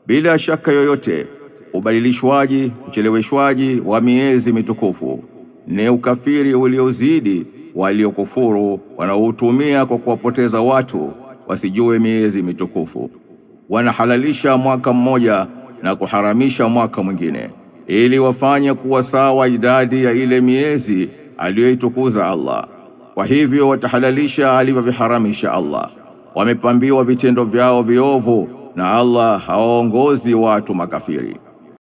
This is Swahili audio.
Bila shaka yoyote, ubadilishwaji, ucheleweshwaji wa miezi mitukufu ni ukafiri uliozidi waliokufuru wanaotumia kwa kuwapoteza watu wasijue miezi mitukufu. Wanahalalisha mwaka mmoja na kuharamisha mwaka mwingine, ili wafanye kuwa sawa idadi ya ile miezi aliyoitukuza Allah. Kwa hivyo watahalalisha alivyoviharamisha Allah. Wamepambiwa vitendo vyao viovu, na Allah hawaongozi watu makafiri.